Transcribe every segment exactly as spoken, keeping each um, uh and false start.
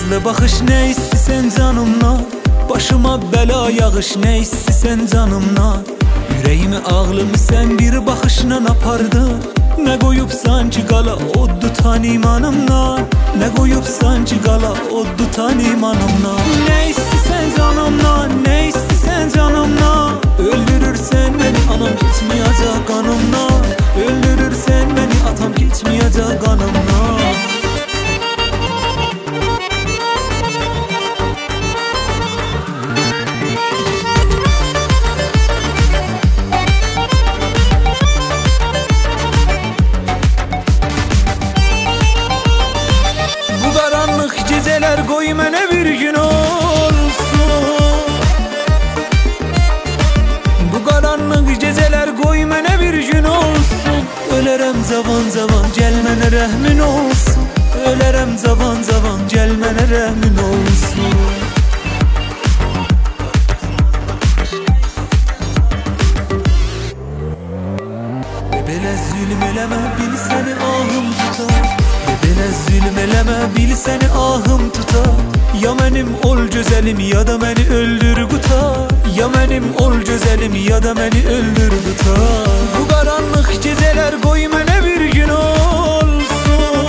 nazlı bakış ne istisen canımla, başıma bela yağış ne istisen canımla. Yüreğimi ağlımı sen bir bakışla apardın. Ne koyup sanki qala oddu tanimanımla, ne koyup sanki qala oddu tanimanımla. Ne istisen canımla, ne istisen canımla. Öldürürsen beni anam geçmeyecek kanımla, öldürürsen beni atam geçmeyecek kanımla. Geceler koy mənə bir gün olsun. Bu karanlık geceler koy mənə bir gün olsun. Ölərəm zavan zavan gəl mənə rəhmin olsun. Ölərəm zavan zavan gəl mənə rəhmin olsun. Belə zülm eləmə bil səni ahım tutar. Belə zülm eləmə bil səni ahım tutar. Ya mənim ol gözəlim ya da məni öldür qutar. Ya mənim ol gözəlim ya da məni öldür qutar. Bu qaranlıq gecələr qoy mənə bir gün olsun.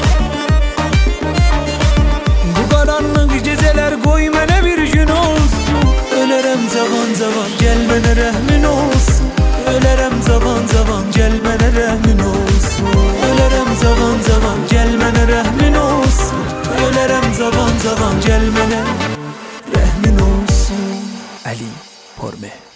Bu qaranlıq gecələr qoy mənə bir gün olsun. Ölərəm cavan cavan gəl mənə rəhmin olsun. Ölərəm cavan cavan gəl mənə rəhmin olsun. Ölərəm cavan cavan gəl mənə rəhmin olsun. Ölərəm cavan cavan gəl mənə rəhmin olsun. Ali Porme.